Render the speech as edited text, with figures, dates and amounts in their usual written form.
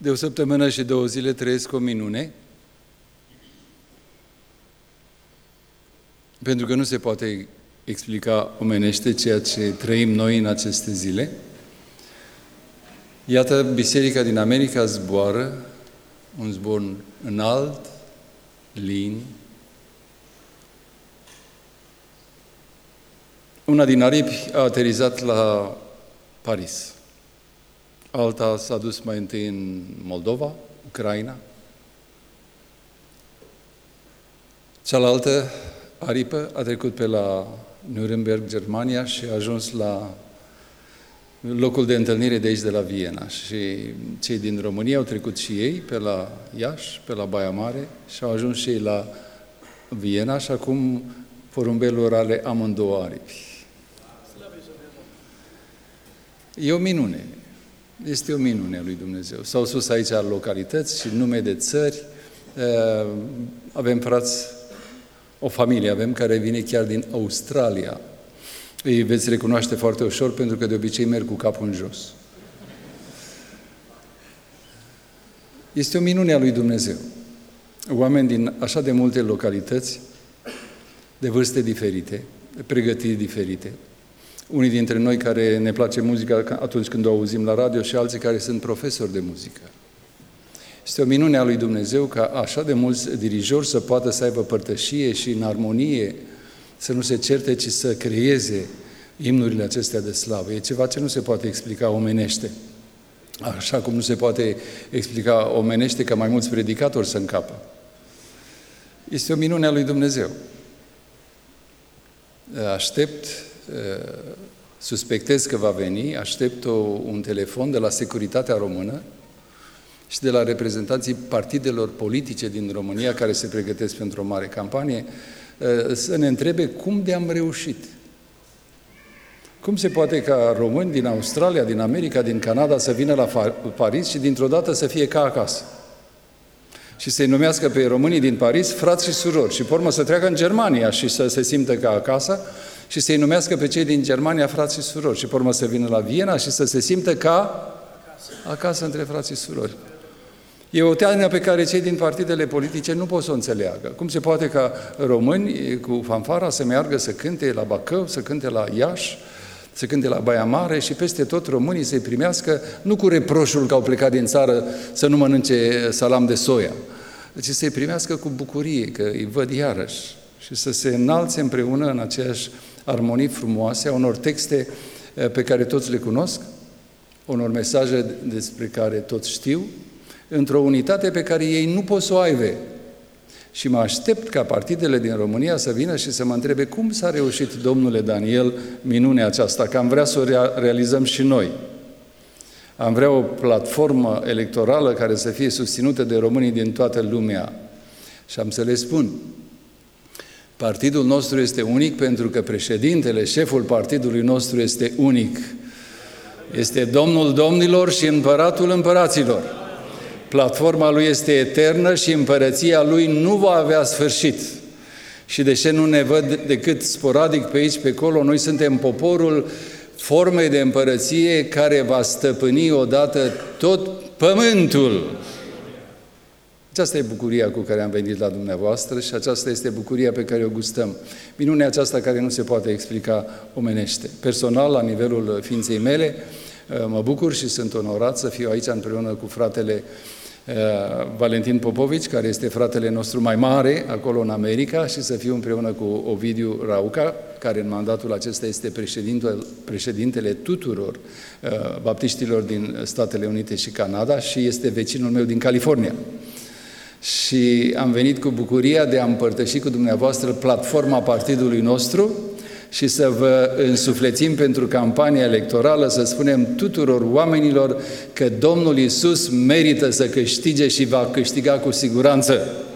De o săptămână și 2 zile trăiesc o minune, pentru că nu se poate explica omenește ceea ce trăim noi în aceste zile. Iată, biserica din America zboară, un zbor înalt, lin. Una din aripi a aterizat la Paris. Alta s-a dus mai întâi în Moldova, Ucraina. Cealaltă aripă a trecut pe la Nuremberg, Germania, și a ajuns la locul de întâlnire de aici, de la Viena. Și cei din România au trecut și ei pe la Iași, pe la Baia Mare, și au ajuns și ei la Viena și acum porumbelul are amândouă aripi. E o minune. Este o minune a lui Dumnezeu. S-au sus aici localități și nume de țări. Avem frați, o familie avem care vine chiar din Australia. Îi veți recunoaște foarte ușor pentru că de obicei merg cu capul în jos. Este o minune a lui Dumnezeu. Oameni din așa de multe localități, de vârste diferite, de pregătiri diferite. Unii dintre noi care ne place muzica atunci când o auzim la radio și alții care sunt profesori de muzică. Este o minune a lui Dumnezeu ca așa de mulți dirijori să poată să aibă părtășie și în armonie, să nu se certe, ci să creeze imnurile acestea de slavă. E ceva ce nu se poate explica omenește. Așa cum nu se poate explica omenește ca mai mulți predicatori să încapă. Este o minune a lui Dumnezeu. Aștept, suspectez că va veni, aștept un telefon de la Securitatea Română și de la reprezentanții partidelor politice din România care se pregătesc pentru o mare campanie, să ne întrebe cum de-am reușit. Cum se poate ca români din Australia, din America, din Canada să vină la Paris și dintr-o dată să fie ca acasă? Și să-i numească pe românii din Paris frați și surori și pe urmă să treacă în Germania și să se simtă ca acasă și să-i numească pe cei din Germania frați și surori și pe urmă să vină la Viena și să se simtă ca acasă între frați și surori. E o teană pe care cei din partidele politice nu pot să o înțeleagă. Cum se poate ca români cu fanfara să meargă să cânte la Bacău, să cânte la Iași, să cânte la Baia Mare și peste tot românii să-i primească, nu cu reproșul că au plecat din țară să nu mănânce salam de soia, ci să-i primească cu bucurie, că îi văd iarăși și să se înalțe împreună în aceeași armonii frumoase a unor texte pe care toți le cunosc, unor mesaje despre care toți știu, într-o unitate pe care ei nu pot să o aibă. Și mă aștept ca partidele din România să vină și să mă întrebe cum s-a reușit, domnule Daniel, minunea aceasta, că am vrea să o realizăm și noi. Am vrea o platformă electorală care să fie susținută de românii din toată lumea. Și am să le spun, partidul nostru este unic pentru că președintele, șeful partidului nostru este unic. Este Domnul domnilor și Împăratul împăraților. Platforma lui este eternă și împărăția lui nu va avea sfârșit. Și deși nu ne văd decât sporadic pe aici, pe acolo, noi suntem poporul formei de împărăție care va stăpâni odată tot pământul. Aceasta e bucuria cu care am venit la dumneavoastră și aceasta este bucuria pe care o gustăm. Minunea aceasta care nu se poate explica omenește. Personal, la nivelul ființei mele, mă bucur și sunt onorat să fiu aici împreună cu fratele Valentin Popovici, care este fratele nostru mai mare acolo în America, și să fiu împreună cu Ovidiu Rauca, care în mandatul acesta este președintele tuturor baptiștilor din Statele Unite și Canada și este vecinul meu din California. Și am venit cu bucuria de a împărtăși cu dumneavoastră platforma partidului nostru și să vă însuflețim pentru campania electorală, să spunem tuturor oamenilor că Domnul Iisus merită să câștige și va câștiga cu siguranță.